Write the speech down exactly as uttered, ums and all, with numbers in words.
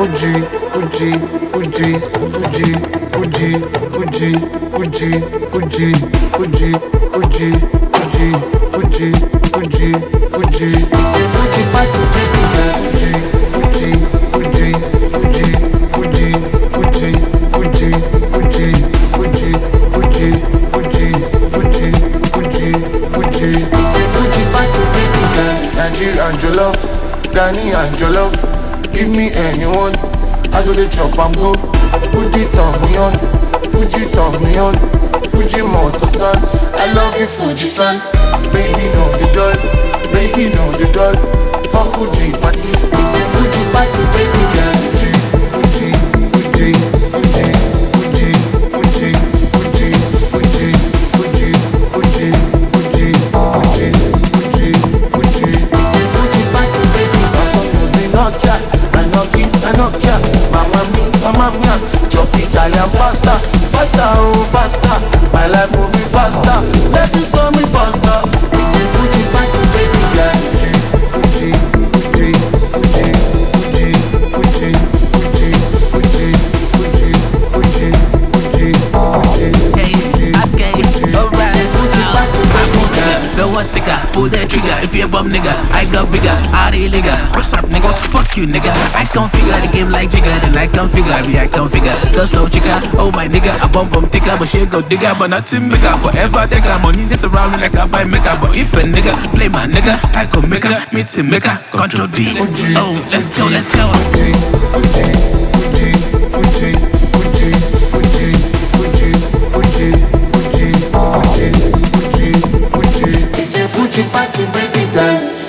Fuji, Fuji, Fuji, Fuji, Fuji, Fuji, Fuji, Fuji, Fuji, Fuji, Fuji, Fuji, Fuji, Fuji. It's a Fuji party, baby dance. Fuji, Fuji, Fuji, Fuji, Fuji, Fuji, Fuji, Fuji, Fuji, Fuji, Fuji, Fuji, Fuji. It's a Fuji party, baby dance. Nigeria and Jollof, Ghani and Jollof. Give me anyone, I go to chop and go. Put it on me on, Fuji turn me on. Fuji motor-san, I love you Fuji san. Baby know the doll, baby know the doll. For Fuji party, it's a Fuji party, baby dance. Fuji, Fuji, Fuji, Fuji, Fuji, Fuji, Fuji, Fuji, Fuji, Fuji, Fuji, Fuji, Fuji. It's a Fuji party, baby dance. You be not that, I knock it, I knock ya. Mamma mia, mamma mia, chop Italian pasta, faster, oh faster. My life moving faster, blessings coming faster. It's a Fuji party, baby dance. Fuji, Fuji, Fuji, Fuji, Fuji, Fuji, Fuji, Fuji, Fuji, Fuji, Fuji. Hey, okay, alright. No one sicker, pull that trigger. If you a bum nigga, I got bigger. I the nigga, what's up nigga? Fuck you nigga. I configure the game like Jigga, then I configure, be I configure. Go slow chica, oh my nigga, I bump bump thicker, but she go digger, but nothing bigger. Forever take her money, this around me like I buy maker. But if a nigga play my nigga, I could make her, meet to make her, control D. Oh, let's go, let's go. Fuji, Fuji, Fuji, Fuji, Fuji, Fuji, Fuji, Fuji, Fuji, Fuji, Fuji. It's a Fuji party, baby dance.